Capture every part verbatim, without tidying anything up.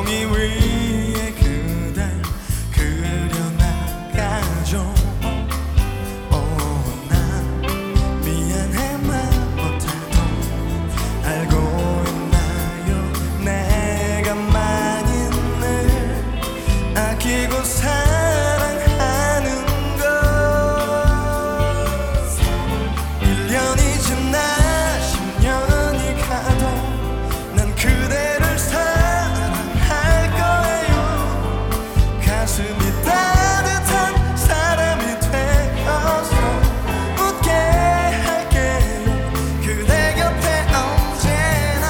종이 위에 그댈 그려나가죠. 오, 나 미안해 말 못해도 알고 있나요? 내가 많이 늘 아끼고 사랑하는 걸. 일 년이 지나 십 년이 가도 난 그대를 사랑할 거예요. 가슴이 따뜻한 사람이 되어서 웃게 할게요. 그대 곁에 언제나.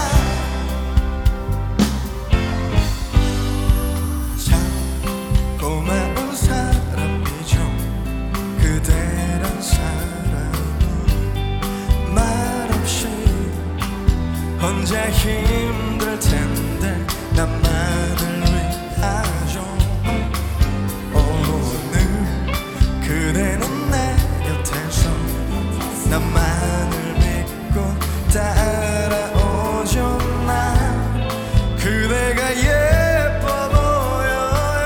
참 고마운 사람이죠. 그대란 사람은 말없이 혼자 힘들 텐데 나만을 위하죠. 오늘 그대는 내 곁에서 나만을 믿고 따라오죠. 난 그대가 예뻐 보여요.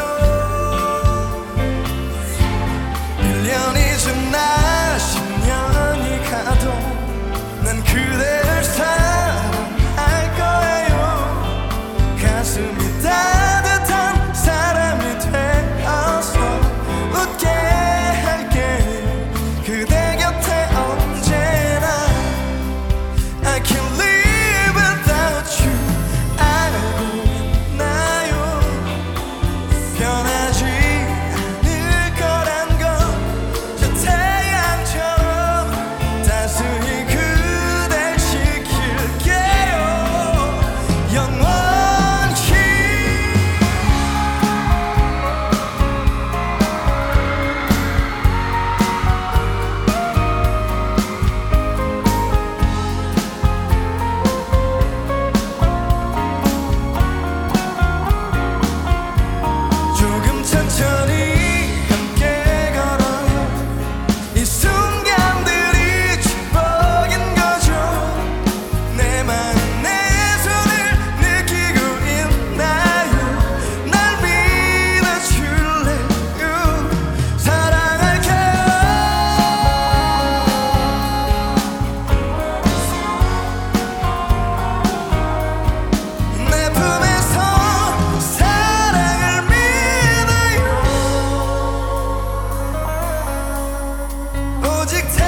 일 년이 지나 십 년이 가도 난 그대를 사랑할 거예요. 가슴이 따뜻한 사람이 되어서 웃게 할게요. 그대 곁에 언제나. I can't live without you. 알고 있나요? 변하지 않을 거란 건 저 태양처럼 따스히 그댈 지킬게요. 영원히. 조금 천천히 함께 걸어요. 이 순간들이 축복인 거죠. 내 맘은 내 손을 느끼고 있나요? 날 믿어줄래요? 사랑할게요. 내 품에서 사랑을 믿어요. 오직